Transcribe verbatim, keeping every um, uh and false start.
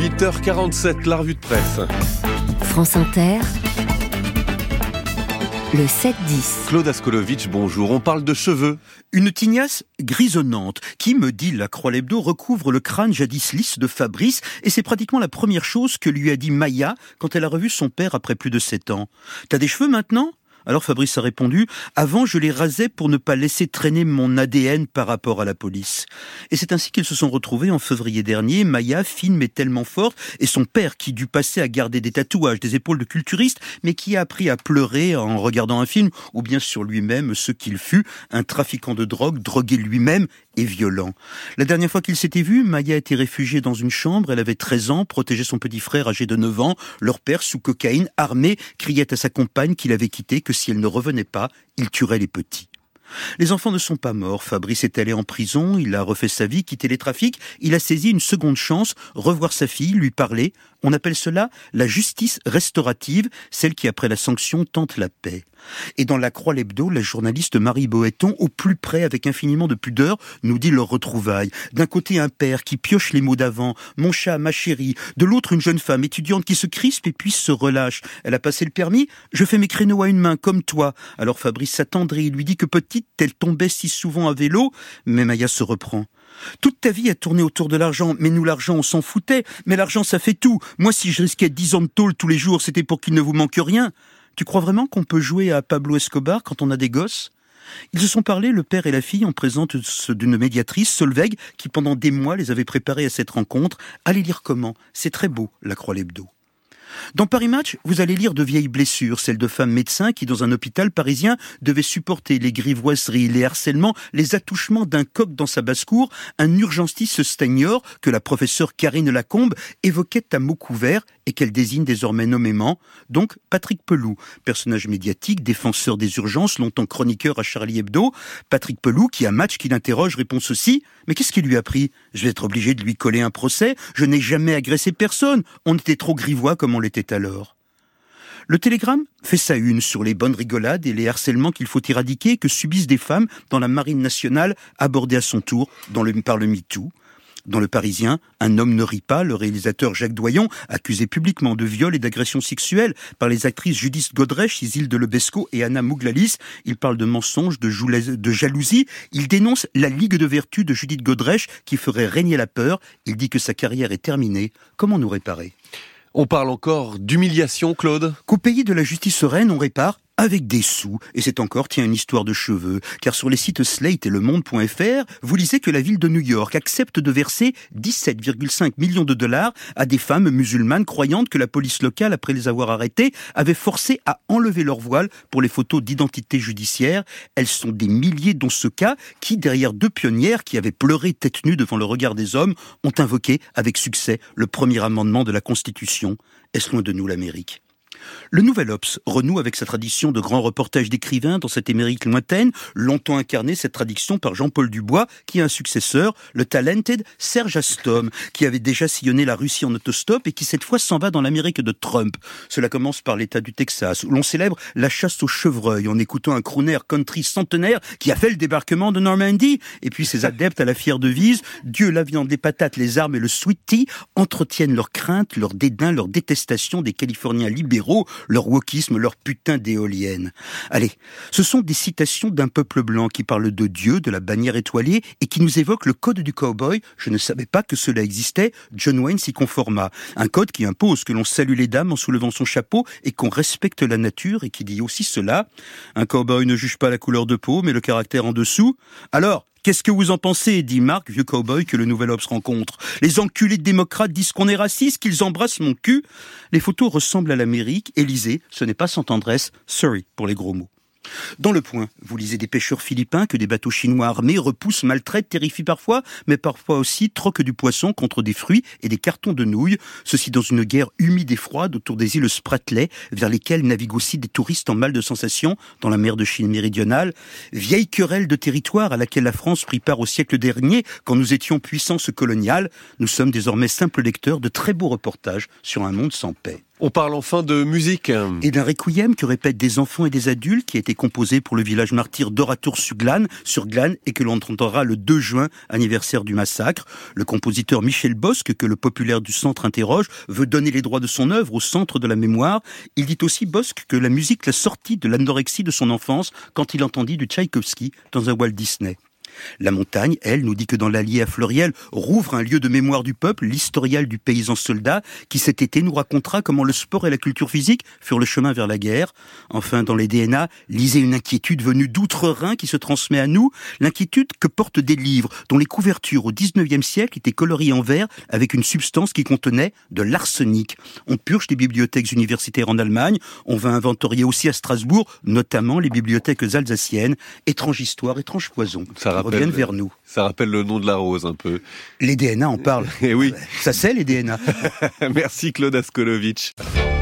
huit heures quarante-sept, la revue de presse. France Inter, le sept dix. Claude Askolovitch, bonjour. On parle de cheveux. Une tignasse grisonnante qui, me dit la Croix l'Hebdo, recouvre le crâne jadis lisse de Fabrice, et c'est pratiquement la première chose que lui a dit Maya quand elle a revu son père après plus de sept ans. « T'as des cheveux maintenant ?» Alors Fabrice a répondu « Avant, je les rasais pour ne pas laisser traîner mon A D N par rapport à la police. » Et c'est ainsi qu'ils se sont retrouvés en février dernier, Maya, fine mais tellement forte, et son père qui dut passer à garder des tatouages, des épaules de culturiste, mais qui a appris à pleurer en regardant un film, ou bien sur lui-même ce qu'il fut, un trafiquant de drogue, drogué lui-même et violent. La dernière fois qu'ils s'étaient vus, Maya était réfugiée dans une chambre, elle avait treize ans, protégeait son petit frère âgé de neuf ans, leur père, sous cocaïne, armé, criait à sa compagne qu'il avait quitté, que si elle ne revenait pas, il tuerait les petits. Les enfants ne sont pas morts. Fabrice est allé en prison, il a refait sa vie, quitté les trafics, il a saisi une seconde chance, revoir sa fille, lui parler. On appelle cela la justice restaurative, celle qui, après la sanction, tente la paix. Et dans la Croix l'Hebdo, la journaliste Marie Boëton, au plus près, avec infiniment de pudeur, nous dit leur retrouvaille. D'un côté, un père qui pioche les mots d'avant, « mon chat, ma chérie ». De l'autre, une jeune femme étudiante qui se crispe et puis se relâche. Elle a passé le permis, « je fais mes créneaux à une main, comme toi ». Alors Fabrice s'attendrit, il lui dit que petite, elle tombait si souvent à vélo, mais Maya se reprend. Toute ta vie a tourné autour de l'argent, mais nous l'argent on s'en foutait, mais l'argent ça fait tout. Moi si je risquais dix ans de tôle tous les jours, c'était pour qu'il ne vous manque rien. Tu crois vraiment qu'on peut jouer à Pablo Escobar quand on a des gosses ? Ils se sont parlé, le père et la fille, en présence d'une médiatrice, Solveig, qui pendant des mois les avait préparés à cette rencontre. Allez lire comment, c'est très beau, la Croix l'Hebdo. Dans Paris Match, vous allez lire de vieilles blessures, celles de femmes médecins qui, dans un hôpital parisien, devaient supporter les grivoiseries, les harcèlements, les attouchements d'un coq dans sa basse-cour, un urgentiste senior que la professeure Karine Lacombe évoquait à mots couverts et qu'elle désigne désormais nommément, donc Patrick Pelloux, personnage médiatique, défenseur des urgences, longtemps chroniqueur à Charlie Hebdo. Patrick Pelloux, qui à Match, qui l'interroge, répond ceci: « Mais qu'est-ce qui lui a pris ? Je vais être obligé de lui coller un procès, je n'ai jamais agressé personne, on était trop grivois comme on l'était alors. » Le Télégramme fait sa une sur les bonnes rigolades et les harcèlements qu'il faut éradiquer que subissent des femmes dans la marine nationale abordée à son tour dans le, par le MeToo. Dans Le Parisien, un homme ne rit pas, le réalisateur Jacques Doyon, accusé publiquement de viol et d'agression sexuelle par les actrices Judith Godrèche, Isilde Lebesco et Anna Mouglalis. Il parle de mensonges, de, joula- de jalousie. Il dénonce la Ligue de vertu de Judith Godrèche qui ferait régner la peur. Il dit que sa carrière est terminée. Comment nous réparer ? On parle encore d'humiliation, Claude. Qu'au pays de la justice sereine, on répare avec des sous. Et c'est encore, tiens, une histoire de cheveux. Car sur les sites Slate et Le Monde point F R, vous lisez que la ville de New York accepte de verser dix-sept virgule cinq millions de dollars à des femmes musulmanes croyantes que la police locale, après les avoir arrêtées, avait forcé à enlever leur voile pour les photos d'identité judiciaire. Elles sont des milliers dans ce cas qui, derrière deux pionnières qui avaient pleuré tête nue devant le regard des hommes, ont invoqué avec succès le premier amendement de la Constitution. Est-ce loin de nous l'Amérique ? Le Nouvel Obs renoue avec sa tradition de grands reportages d'écrivains dans cette Amérique lointaine, longtemps incarnée cette tradition par Jean-Paul Dubois, qui a un successeur, le talented Serge Astom, qui avait déjà sillonné la Russie en autostop et qui cette fois s'en va dans l'Amérique de Trump. Cela commence par l'État du Texas, où l'on célèbre la chasse aux chevreuils en écoutant un crooner country centenaire qui a fait le débarquement de Normandie, et puis ses adeptes à la fière devise, Dieu, la viande, les patates, les armes et le sweet tea, entretiennent leur crainte, leur dédain, leur détestation des Californiens libéraux, leur wokisme, leur putain d'éolienne. Allez, ce sont des citations d'un peuple blanc qui parle de Dieu, de la bannière étoilée, et qui nous évoque le code du cow-boy. Je ne savais pas que cela existait, John Wayne s'y conforma. Un code qui impose que l'on salue les dames en soulevant son chapeau et qu'on respecte la nature, et qui dit aussi cela: un cow-boy ne juge pas la couleur de peau, mais le caractère en dessous. Alors, qu'est-ce que vous en pensez, dit Marc, vieux cow-boy que le Nouvel Obs rencontre. Les enculés de démocrates disent qu'on est raciste, qu'ils embrassent mon cul. Les photos ressemblent à l'Amérique. Élysée, ce n'est pas sans tendresse. Sorry pour les gros mots. Dans Le Point, vous lisez des pêcheurs philippins que des bateaux chinois armés repoussent, maltraitent, terrifient parfois, mais parfois aussi troquent du poisson contre des fruits et des cartons de nouilles. Ceci dans une guerre humide et froide autour des îles Spratly, vers lesquelles naviguent aussi des touristes en mal de sensations dans la mer de Chine méridionale. Vieille querelle de territoire à laquelle la France prit part au siècle dernier quand nous étions puissance coloniale. Nous sommes désormais simples lecteurs de très beaux reportages sur un monde sans paix. On parle enfin de musique. Et d'un requiem que répètent des enfants et des adultes, qui a été composé pour le village martyr d'Oratours-sur-Glane, sur Glane, et que l'on entendra le deux juin, anniversaire du massacre. Le compositeur Michel Bosque, que le populaire du centre interroge, veut donner les droits de son œuvre au centre de la mémoire. Il dit aussi, Bosque, que la musique l'a sorti de l'anorexie de son enfance quand il entendit du Tchaïkovski dans un Walt Disney. La montagne, elle, nous dit que dans l'Allier à Fleuriel, rouvre un lieu de mémoire du peuple, l'historial du paysan soldat, qui cet été nous racontera comment le sport et la culture physique furent le chemin vers la guerre. Enfin, dans les D N A, lisez une inquiétude venue d'outre-Rhin qui se transmet à nous, l'inquiétude que portent des livres dont les couvertures au dix-neuvième siècle étaient coloriées en vert avec une substance qui contenait de l'arsenic. On purge les bibliothèques universitaires en Allemagne, on va inventorier aussi à Strasbourg, notamment les bibliothèques alsaciennes. Étrange histoire, étrange poison. Ça reviennent vers nous. Ça rappelle le nom de la rose un peu. Les D N A en parlent. Eh oui. Ça c'est les D N A. Merci Claude Askolovitch.